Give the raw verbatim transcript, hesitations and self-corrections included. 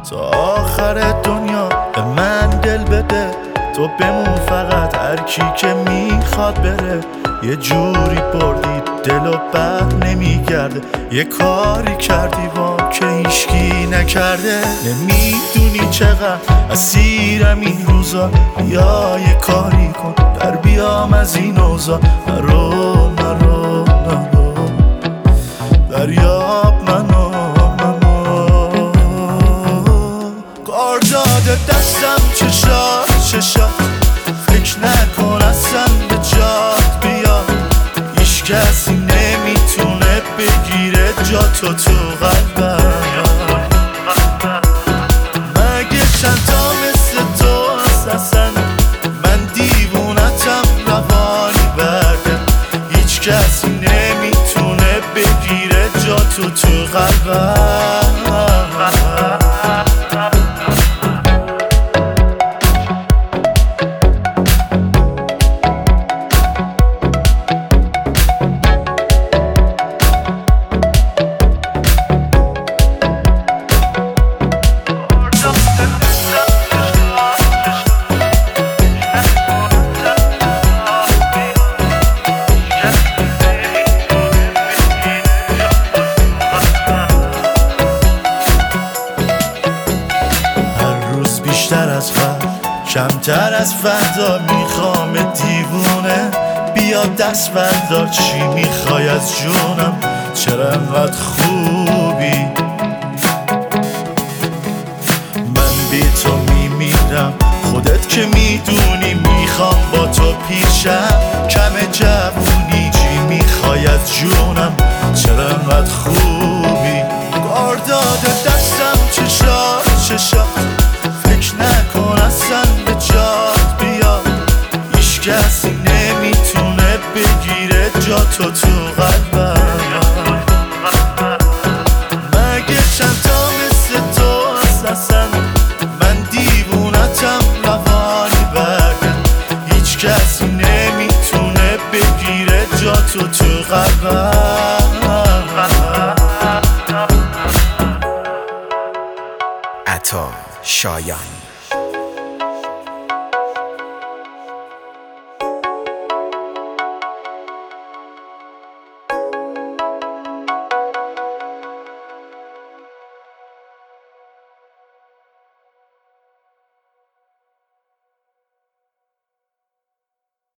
تا آخر دنیا به من دل بده، تو بمون فقط هر کی که میخواد بره. یه جوری بردی دل و بر نمیگرده، یه کاری کردی با که هیچکی نکرده. نمیدونی چقدر اسیرم این روزا، یا یه کاری کن در بیام از این اوضاع. نرو نرو نرو دریاب منو منو کار داده دستم چشات چشات، فکر نکن اصلا به جات بیا. هیچ کسی نمیتونه بگیره جاتو تو قلبم. مگه چند تا مثل تو اصلا، من دیوونتم روانی برده. هیچ کسی نمیتونه بگیره جاتو تو قلبم. بیشتر از فرد کمتر از فردا میخوام دیوونه. بیا دست بردار چی میخوای از جونم، چرا انقدر خوبی. من بی تو میمیرم، خودت که میدونی میخوام با تو پیشم. کم جوونی چی میخوای از جونم، چرا انقدر خوبی. کار داده دستم چشات چشات، فکر نکن اصلا به جات بیا. هیچ کسی نمیتونه بگیره جاتو تو قلبم. مگه چند تا مثل تو اصلا، من دیوونتم روانی برده. هیچ کسی نمیتونه بگیره جاتو تو قلبم. عطا شایان.